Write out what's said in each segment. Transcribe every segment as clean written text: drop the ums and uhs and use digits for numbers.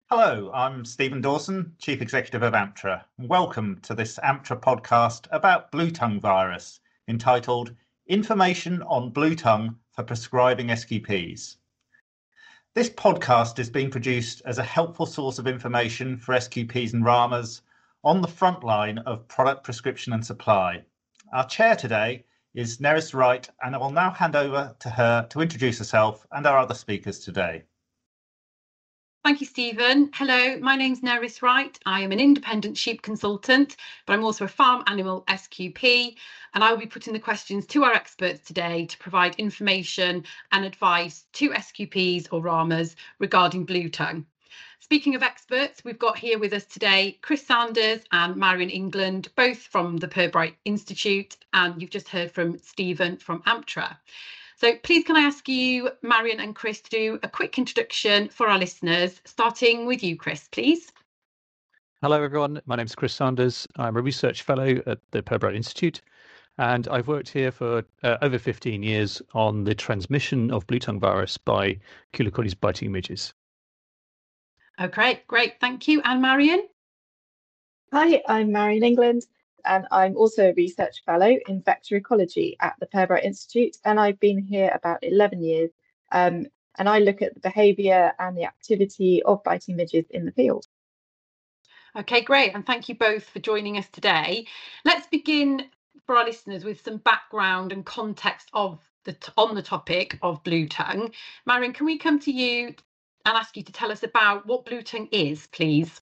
Hello, I'm Stephen Dawson, Chief Executive of AMTRA. Welcome to this AMTRA podcast about blue tongue virus, entitled Information on Blue Tongue for Prescribing SQPs. This podcast is being produced as a helpful source of information for SQPs and RAMAs on the front line of product prescription and supply. Our chair today is Nerys Wright, and I will now hand over to her to introduce herself and our other speakers today. Thank you, Stephen. Hello, my name's Nerys Wright. I am an independent sheep consultant, but I'm also a farm animal SQP, and I will be putting the questions to our experts today to provide information and advice to SQPs or RAMAs regarding blue tongue. Speaking of experts, we've got here with us today Chris Sanders and Marion England, both from the Pirbright Institute, and you've just heard from Stephen from AMTRA. So please can I ask you, Marion and Chris, to do a quick introduction for our listeners, starting with you, Chris, please. Hello, everyone. My name is Chris Sanders. I'm a research fellow at the Pirbright Institute, and I've worked here for over 15 years on the transmission of blue tongue virus by Culicodes biting midges. Okay, great. Thank you. And Marion? Hi, I'm Marion England, and I'm also a research fellow in vector ecology at the Pirbright Institute, and I've been here about 11 years, and I look at the behaviour and the activity of biting midges in the field. Okay, great, and thank you both for joining us today. Let's begin for our listeners with some background and context on the topic of blue tongue. Marion, can we come to you and ask you to tell us about what blue tongue is, please?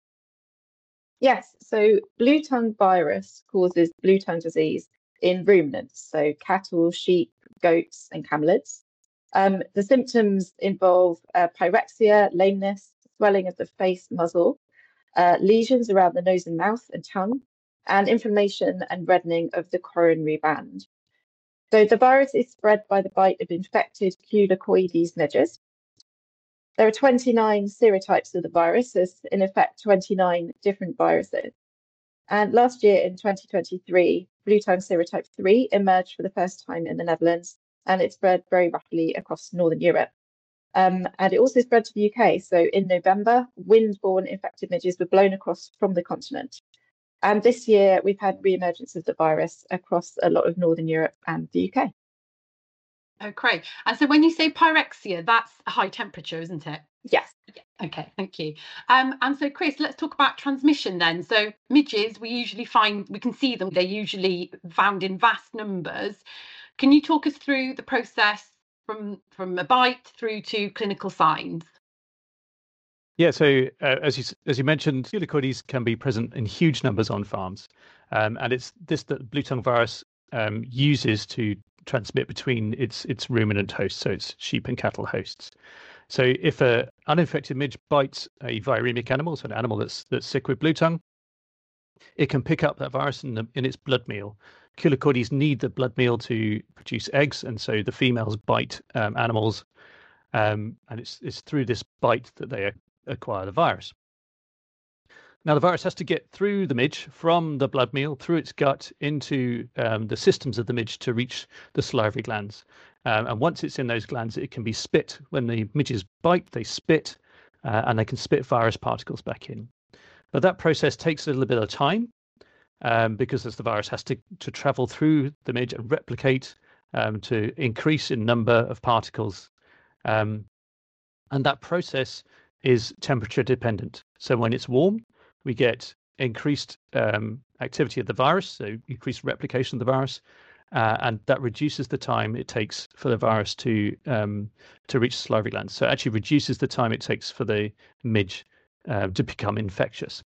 Yes, so blue tongue virus causes blue tongue disease in ruminants, so cattle, sheep, goats, and camelids. The symptoms involve pyrexia, lameness, swelling of the face, muzzle, lesions around the nose and mouth and tongue, and inflammation and reddening of the coronary band. So the virus is spread by the bite of infected Culicoides midges. There are 29 serotypes of the virus, there's in effect 29 different viruses. And last year in 2023, blue tongue serotype 3 emerged for the first time in the Netherlands, and it spread very rapidly across Northern Europe. And it also spread to the UK. So in November, wind-borne infected midges were blown across from the continent. And this year, we've had re-emergence of the virus across a lot of Northern Europe and the UK. Oh, great. And so when you say pyrexia, that's a high temperature, isn't it? Yes. Okay, thank you. And so, Chris, let's talk about transmission then. So midges, we can see them, they're usually found in vast numbers. Can you talk us through the process from a bite through to clinical signs? Yeah, so as you mentioned, Culicoides can be present in huge numbers on farms, and it's this that blue tongue virus uses to transmit between its ruminant hosts, so it's sheep and cattle hosts. So if an uninfected midge bites a viremic animal, so an animal that's sick with blue tongue, it can pick up that virus in its blood meal. Culicoides need the blood meal to produce eggs, and so the females bite animals, and it's through this bite that they acquire the virus. Now, the virus has to get through the midge from the blood meal, through its gut, into the systems of the midge to reach the salivary glands. And once it's in those glands, it can be spit. When the midges bite, they spit, and they can spit virus particles back in. But that process takes a little bit of time, because as the virus has to travel through the midge and replicate to increase in number of particles. And that process is temperature dependent. So when it's warm, we get increased activity of the virus, so increased replication of the virus, and that reduces the time it takes for the virus to reach the salivary glands. So it actually reduces the time it takes for the midge to become infectious.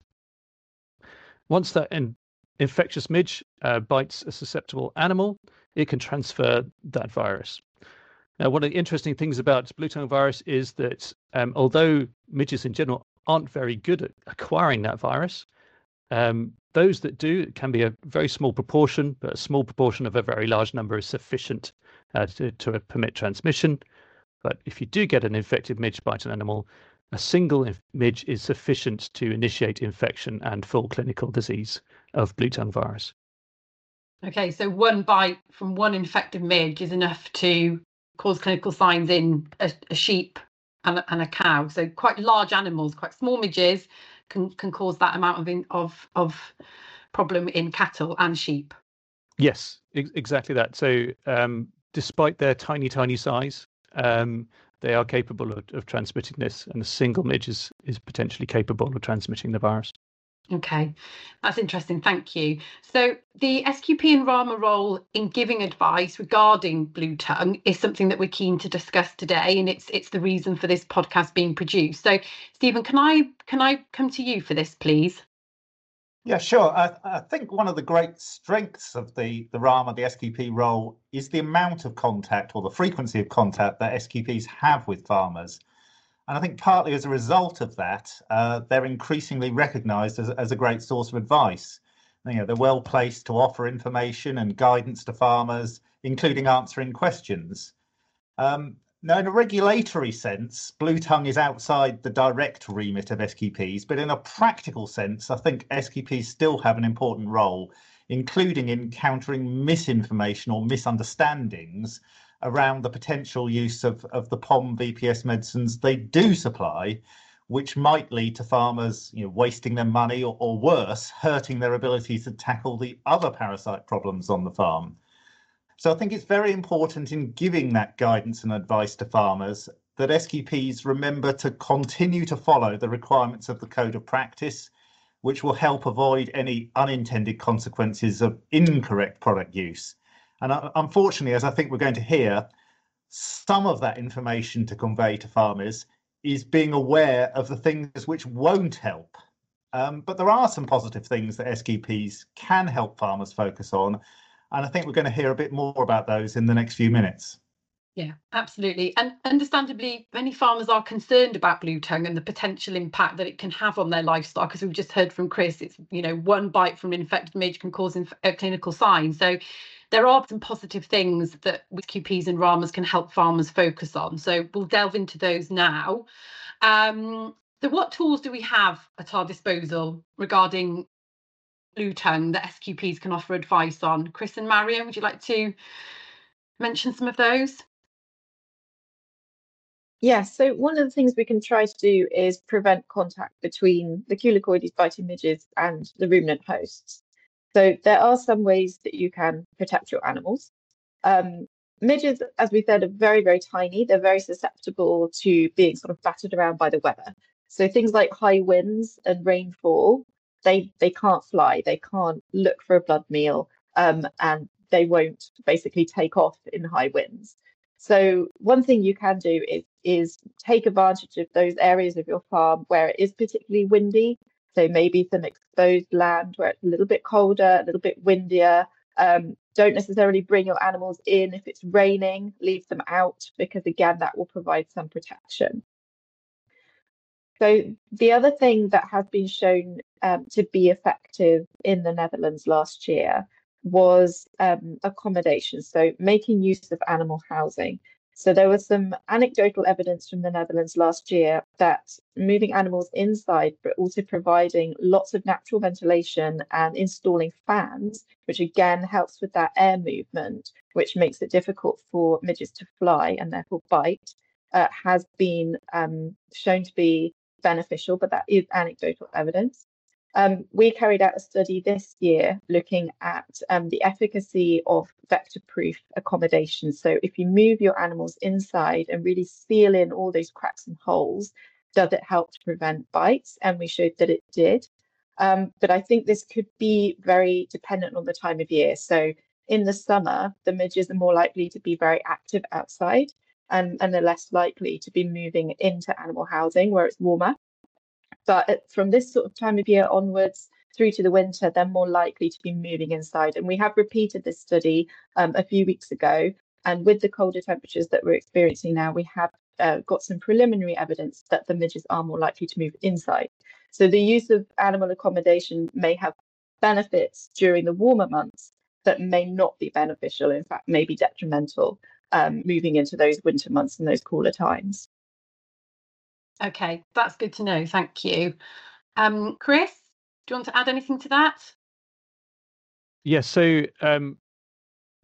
Once that infectious midge bites a susceptible animal, it can transfer that virus. Now, one of the interesting things about blue tongue virus is that although midges in general aren't very good at acquiring that virus, those that do, it can be a very small proportion, but a small proportion of a very large number is sufficient to permit transmission. But if you do get an infected midge bite an animal, a single midge is sufficient to initiate infection and full clinical disease of blue tongue virus. Okay, so one bite from one infected midge is enough to cause clinical signs in a sheep and a cow. So quite large animals, quite small midges can cause that amount of problem in cattle and sheep. Yes, exactly that. So despite their tiny size, they are capable of transmitting this, and a single midge is potentially capable of transmitting the virus. Okay, that's interesting. Thank you. So the SQP and RAMA role in giving advice regarding blue tongue is something that we're keen to discuss today, and it's the reason for this podcast being produced. So, Stephen, can I come to you for this, please? Yeah, sure. I think one of the great strengths of the RAMA, the SQP role, is the amount of contact or the frequency of contact that SQPs have with farmers. And I think partly as a result of that, they're increasingly recognised as a great source of advice. They're well placed to offer information and guidance to farmers, including answering questions. Now, in a regulatory sense, blue tongue is outside the direct remit of SQPs, but in a practical sense, I think SQPs still have an important role, including in countering misinformation or misunderstandings around the potential use of the POM VPS medicines they do supply, which might lead to farmers wasting their money or worse, hurting their ability to tackle the other parasite problems on the farm. So I think it's very important in giving that guidance and advice to farmers that SQPs remember to continue to follow the requirements of the Code of Practice, which will help avoid any unintended consequences of incorrect product use. And unfortunately, as I think we're going to hear, some of that information to convey to farmers is being aware of the things which won't help. But there are some positive things that SQPs can help farmers focus on. And I think we're going to hear a bit more about those in the next few minutes. Yeah, absolutely. And understandably, many farmers are concerned about blue tongue and the potential impact that it can have on their livestock. As we've just heard from Chris, it's, one bite from an infected midge can cause clinical signs. So there are some positive things that SQPs and RAMAs can help farmers focus on. So we'll delve into those now. So what tools do we have at our disposal regarding blue tongue that SQPs can offer advice on? Chris and Marion, would you like to mention some of those? Yeah, so one of the things we can try to do is prevent contact between the Culicoides biting midges and the ruminant hosts. So there are some ways that you can protect your animals. Midges, as we said, are very tiny. They're very susceptible to being sort of battered around by the weather. So things like high winds and rainfall, they can't fly, they can't look for a blood meal, and they won't basically take off in high winds. So one thing you can do is take advantage of those areas of your farm where it is particularly windy. So maybe some exposed land where it's a little bit colder, a little bit windier. Don't necessarily bring your animals in if it's raining, leave them out, because again, that will provide some protection. So the other thing that has been shown to be effective in the Netherlands last year was accommodation, so making use of animal housing. So there was some anecdotal evidence from the Netherlands last year that moving animals inside, but also providing lots of natural ventilation and installing fans, which again helps with that air movement, which makes it difficult for midges to fly and therefore bite, has been shown to be beneficial, but that is anecdotal evidence. We carried out a study this year looking at the efficacy of vector-proof accommodation. So if you move your animals inside and really seal in all those cracks and holes, does it help to prevent bites? And we showed that it did. But I think this could be very dependent on the time of year. So in the summer, the midges are more likely to be very active outside, and they're less likely to be moving into animal housing where it's warmer. But from this sort of time of year onwards through to the winter, they're more likely to be moving inside. And we have repeated this study a few weeks ago. And with the colder temperatures that we're experiencing now, we have got some preliminary evidence that the midges are more likely to move inside. So the use of animal accommodation may have benefits during the warmer months that may not be beneficial, in fact, may be detrimental moving into those winter months and those cooler times. Okay, that's good to know. Thank you. Chris, do you want to add anything to that? Yes. So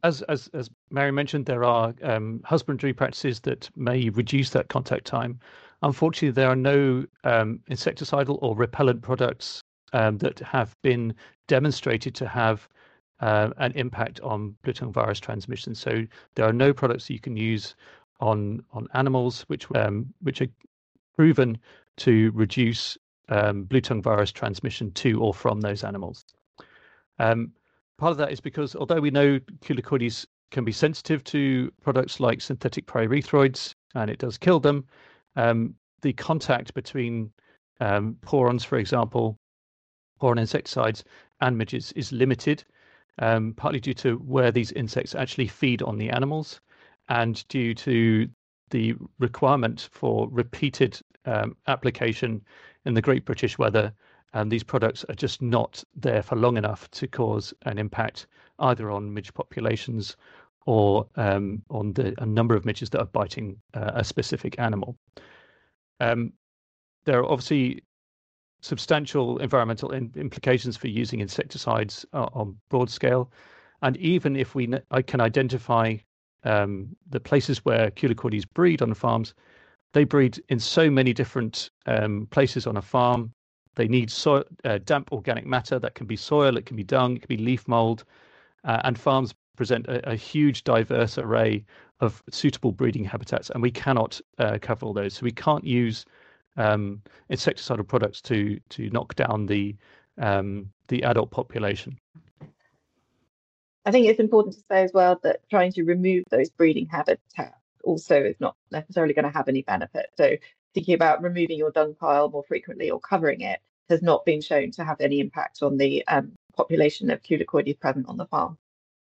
as Mary mentioned, there are husbandry practices that may reduce that contact time. Unfortunately, there are no insecticidal or repellent products that have been demonstrated to have an impact on bluetongue virus transmission. So there are no products that you can use on animals which are proven to reduce bluetongue virus transmission to or from those animals. Part of that is because although we know culicoides can be sensitive to products like synthetic pyrethroids and it does kill them, the contact between porons, for example, poron insecticides and midges is limited, partly due to where these insects actually feed on the animals and due to the requirement for repeated application in the Great British weather. These products are just not there for long enough to cause an impact either on midge populations or on a number of midges that are biting a specific animal. There are obviously substantial environmental implications for using insecticides on broad scale. And even if I can identify the places where culicoides breed on farms, they breed in so many different places on a farm. They need damp organic matter. That can be soil, it can be dung, it can be leaf mold, and farms present a huge diverse array of suitable breeding habitats, and we cannot cover all those. So we can't use insecticidal products to knock down the adult population. I think it's important to say as well that trying to remove those breeding habitats also is not necessarily going to have any benefit. So thinking about removing your dung pile more frequently or covering it has not been shown to have any impact on the population of culicoides present on the farm.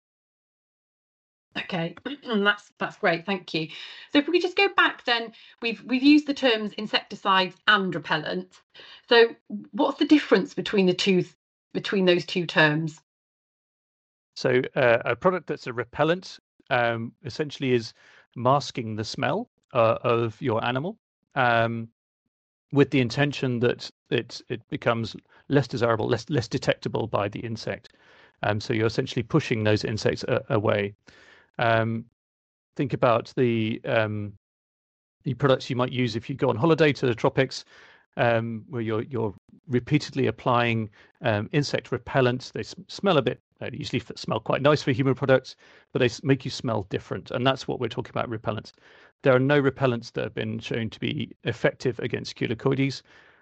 Okay, that's great, thank you. So if we could just go back then, we've used the terms insecticides and repellent. So what's the difference between those two terms? So a product that's a repellent essentially is masking the smell of your animal with the intention that it becomes less desirable, less detectable by the insect. So you're essentially pushing those insects away. Think about the products you might use if you go on holiday to the tropics, where you're repeatedly applying insect repellents. They smell a bit, they usually smell quite nice for human products, but they make you smell different. And that's what we're talking about, repellents. There are no repellents that have been shown to be effective against culicoides.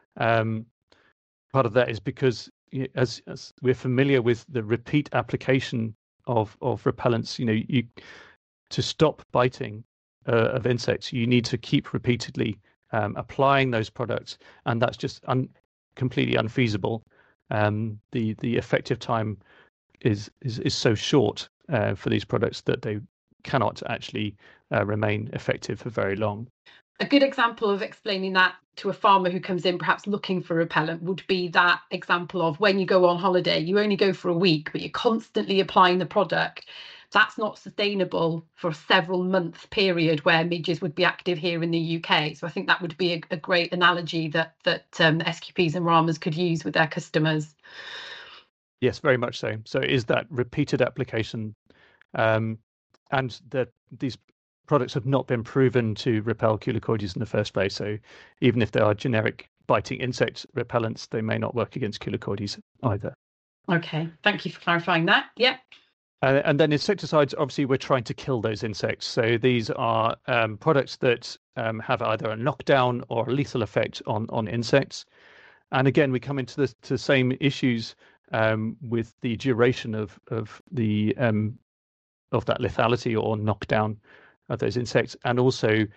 Part of that is because as we're familiar with the repeat application of repellents, to stop biting of insects, you need to keep repeatedly applying those products, and that's just completely unfeasible. The effective time is so short for these products that they cannot actually remain effective for very long. A good example of explaining that to a farmer who comes in perhaps looking for repellent would be that example of when you go on holiday, you only go for a week, but you're constantly applying the product. That's not sustainable for a several month period where midges would be active here in the UK. So I think that would be a great analogy that SQPs and RAMAs could use with their customers. Yes, very much so. So it is that repeated application, and that these products have not been proven to repel culicoides in the first place. So even if they are generic biting insect repellents, they may not work against culicoides either. Okay, thank you for clarifying that. Yeah. And then insecticides, obviously, we're trying to kill those insects. So these are products that have either a knockdown or a lethal effect on insects. And again, we come into the same issues with the duration of that lethality or knockdown of those insects, and also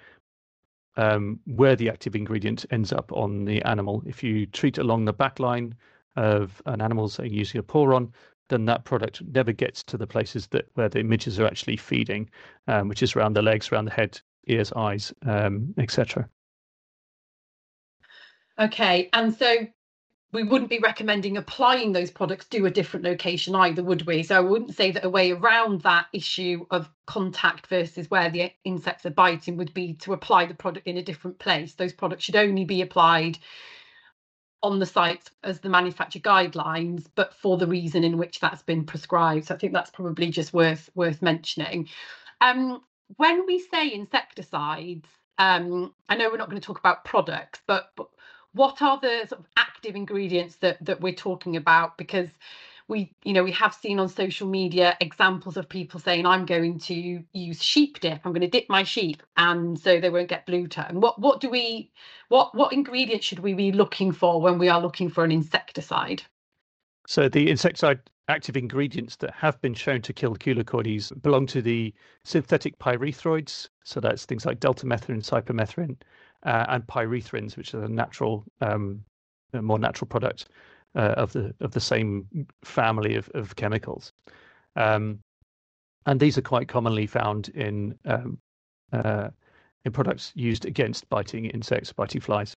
where the active ingredient ends up on the animal. If you treat along the back line of an animal, say using a poron, then that product never gets to the places where the midges are actually feeding, which is around the legs, around the head, ears, eyes, etc. Okay, and so we wouldn't be recommending applying those products to a different location either, would we? So I wouldn't say that a way around that issue of contact versus where the insects are biting would be to apply the product in a different place. Those products should only be applied on the site as the manufacturer guidelines, but for the reason in which that's been prescribed. So I think that's probably just worth mentioning. When we say insecticides, I know we're not going to talk about products, but what are the sort of active ingredients that we're talking about? Because we have seen on social media examples of people saying, I'm going to use sheep dip, I'm going to dip my sheep, and so they won't get blue tongue. What ingredients should we be looking for when we are looking for an insecticide? So the insecticide active ingredients that have been shown to kill culicoides belong to the synthetic pyrethroids. So that's things like deltamethrin, cypermethrin, and pyrethrins, which are a natural, more natural product of the same family of chemicals. And these are quite commonly found in products used against biting insects, biting flies.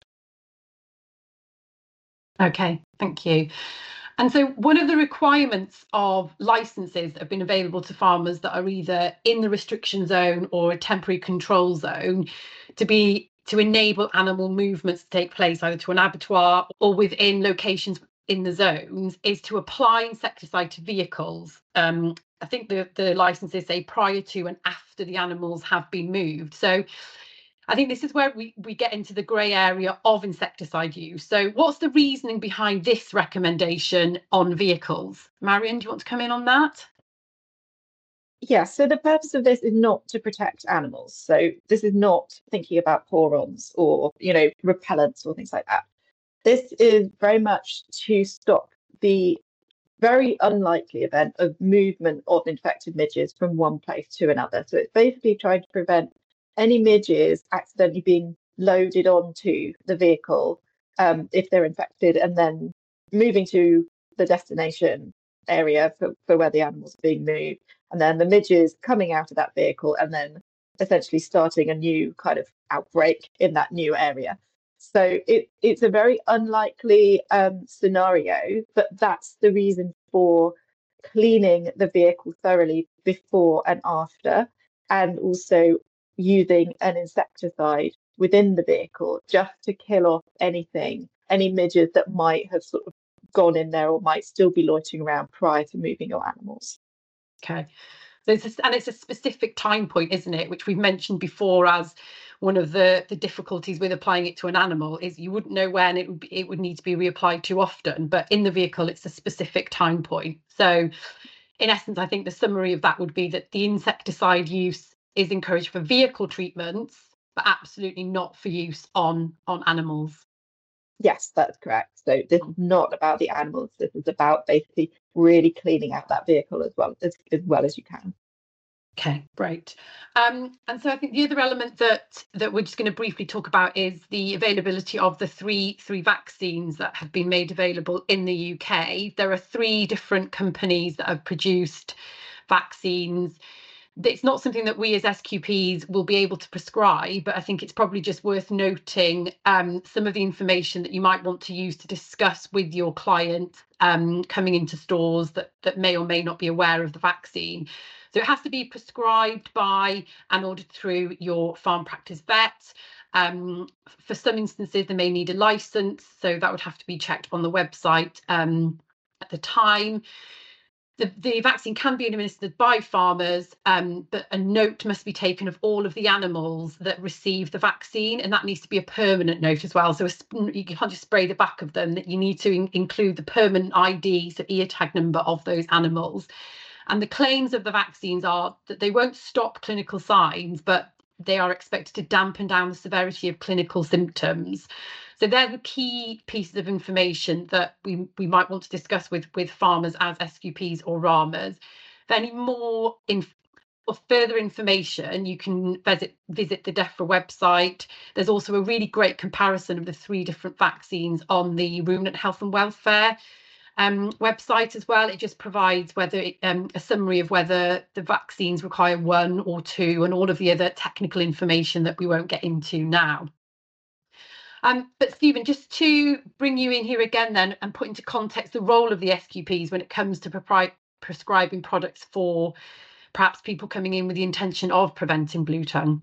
Okay, thank you. And so one of the requirements of licenses that have been available to farmers that are either in the restriction zone or a temporary control zone to enable animal movements to take place either to an abattoir or within locations in the zones is to apply insecticide to vehicles. I think the licenses say prior to and after the animals have been moved. So I think this is where we get into the grey area of insecticide use. So what's the reasoning behind this recommendation on vehicles? Marion, do you want to come in on that? Yeah, so the purpose of this is not to protect animals. So this is not thinking about pour-ons or, repellents or things like that. This is very much to stop the very unlikely event of movement of infected midges from one place to another. So it's basically trying to prevent any midges accidentally being loaded onto the vehicle if they're infected, and then moving to the destination area for where the animals are being moved, and then the midges coming out of that vehicle and then essentially starting a new kind of outbreak in that new area. So it's a very unlikely scenario, but that's the reason for cleaning the vehicle thoroughly before and after, and also using an insecticide within the vehicle just to kill off any midges that might have sort of gone in there or might still be loitering around prior to moving your animals. Okay. So it's a specific time point, isn't it, which we've mentioned before as one of the difficulties with applying it to an animal is you wouldn't know when it would need to be reapplied too often, but in the vehicle it's a specific time point. So in essence, I think the summary of that would be that the insecticide use is encouraged for vehicle treatments, but absolutely not for use on animals. Yes, that's correct. So this is not about the animals. This is about basically really cleaning out that vehicle as well as you can. Okay, great. And so I think the other element that we're just going to briefly talk about is the availability of the three vaccines that have been made available in the UK. There are 3 different companies that have produced vaccines. It's not something that we as SQPs will be able to prescribe, but I think it's probably just worth noting some of the information that you might want to use to discuss with your client coming into stores that may or may not be aware of the vaccine. So it has to be prescribed by and ordered through your farm practice vet. For some instances, they may need a license, so that would have to be checked on the website at the time. The vaccine can be administered by farmers, but a note must be taken of all of the animals that receive the vaccine, and that needs to be a permanent note as well. So you can't just spray the back of them, that you need to include the permanent ID, so ear tag number of those animals. And the claims of the vaccines are that they won't stop clinical signs, but they are expected to dampen down the severity of clinical symptoms. So they're the key pieces of information that we might want to discuss with farmers as SQPs or RAMAs. For any more or further information, you can visit the DEFRA website. There's also a really great comparison of the 3 different vaccines on the Ruminant Health and Welfare website as well. It just provides a summary of whether the vaccines require 1 or 2 and all of the other technical information that we won't get into now. But Stephen, just to bring you in here again then and put into context the role of the SQPs when it comes to prescribing products for perhaps people coming in with the intention of preventing blue tongue.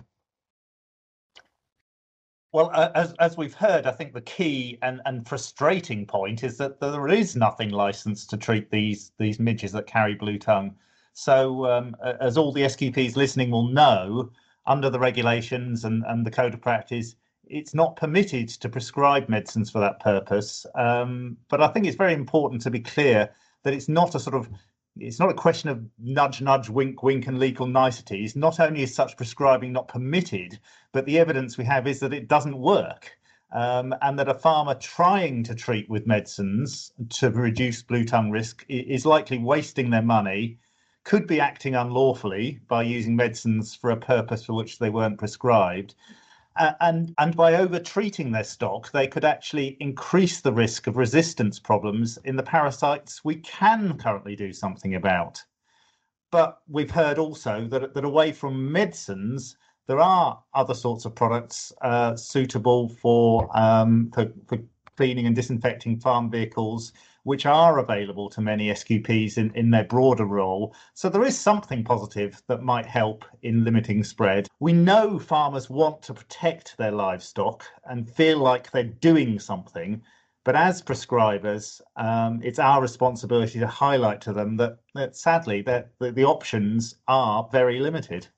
Well, as we've heard, I think the key and frustrating point is that there is nothing licensed to treat these midges that carry blue tongue. So as all the SQPs listening will know, under the regulations and the code of practice, it's not permitted to prescribe medicines for that purpose. But I think it's very important to be clear that it's not a question of nudge, nudge, wink, wink, and legal niceties. Not only is such prescribing not permitted, but the evidence we have is that it doesn't work. And that a farmer trying to treat with medicines to reduce blue tongue risk is likely wasting their money, could be acting unlawfully by using medicines for a purpose for which they weren't prescribed. And by over-treating their stock, they could actually increase the risk of resistance problems in the parasites we can currently do something about. But we've heard also that away from medicines, there are other sorts of products suitable for cleaning and disinfecting farm vehicles, which are available to many SQPs in their broader role. So there is something positive that might help in limiting spread. We know farmers want to protect their livestock and feel like they're doing something. But as prescribers, it's our responsibility to highlight to them that sadly, the options are very limited.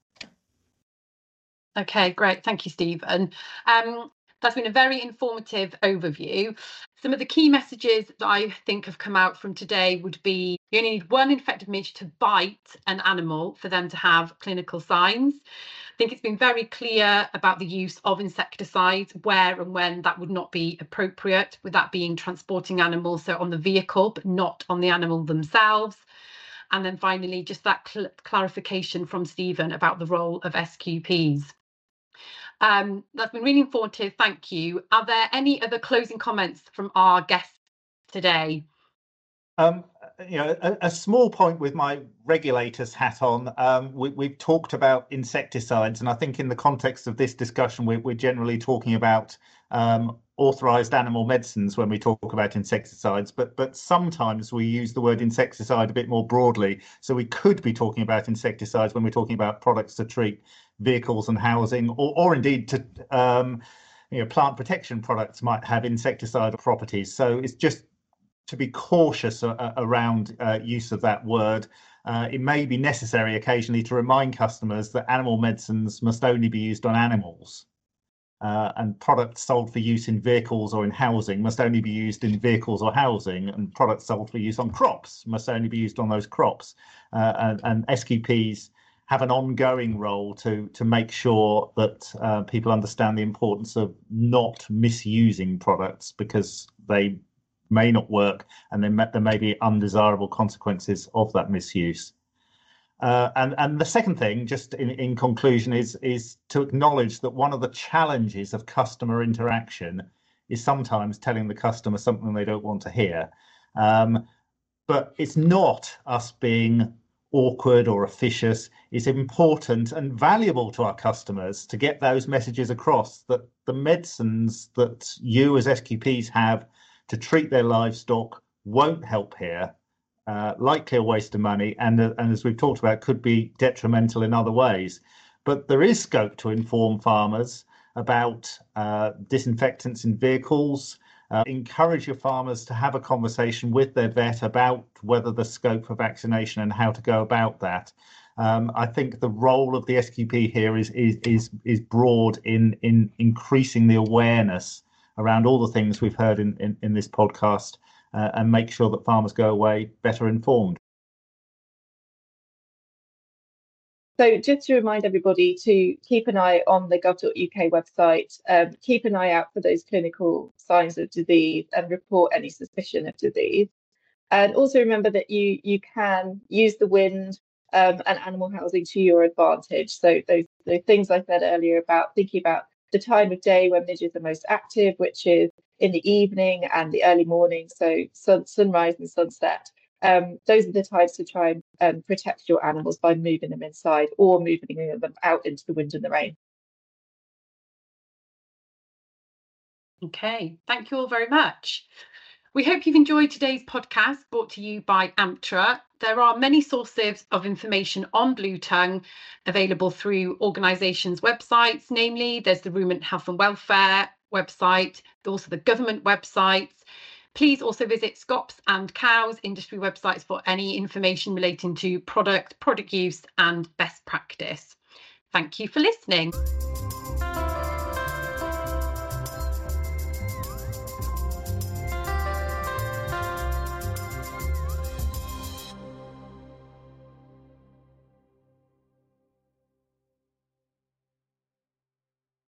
Okay, great. Thank you, Stephen. That's been a very informative overview. Some of the key messages that I think have come out from today would be you only need one infected midge to bite an animal for them to have clinical signs. I think it's been very clear about the use of insecticides, where and when that would not be appropriate, with that being transporting animals, so on the vehicle, but not on the animal themselves. And then finally, just that clarification from Stephen about the role of SQPs. That's been really informative. Thank you. Are there any other closing comments from our guests today? A small point with my regulators hat on. We've talked about insecticides, and I think in the context of this discussion, we're generally talking about authorized animal medicines when we talk about insecticides, but sometimes we use the word insecticide a bit more broadly. So we could be talking about insecticides when we're talking about products to treat vehicles and housing, or indeed to plant protection products might have insecticide properties. So it's just to be cautious around use of that word. It may be necessary occasionally to remind customers that animal medicines must only be used on animals. And products sold for use in vehicles or in housing must only be used in vehicles or housing, and products sold for use on crops must only be used on those crops. And SQPs have an ongoing role to make sure that people understand the importance of not misusing products, because they may not work and there may be undesirable consequences of that misuse. And the second thing, just in conclusion, is to acknowledge that one of the challenges of customer interaction is sometimes telling the customer something they don't want to hear. But it's not us being awkward or officious. It's important and valuable to our customers to get those messages across, that the medicines that you as SQPs have to treat their livestock won't help here. Likely a waste of money, and as we've talked about, could be detrimental in other ways. But there is scope to inform farmers about disinfectants in vehicles. Encourage your farmers to have a conversation with their vet about whether the scope for vaccination and how to go about that. I think the role of the SQP here is broad in increasing the awareness around all the things we've heard in this podcast, and make sure that farmers go away better informed. So just to remind everybody to keep an eye on the gov.uk website, keep an eye out for those clinical signs of disease and report any suspicion of disease. And also remember that you can use the wind and animal housing to your advantage. So those things I said earlier about thinking about the time of day when midges are most active, which is in the evening and the early morning, so sunrise and sunset. Those are the times to try and protect your animals by moving them inside or moving them out into the wind and the rain. Okay, thank you all very much. We hope you've enjoyed today's podcast brought to you by AMTRA. There are many sources of information on blue tongue available through organisations' websites, namely there's the Ruminant Health and Welfare website, also the government websites. Please also visit Scops and Cows industry websites for any information relating to product use and best practice. Thank you for listening.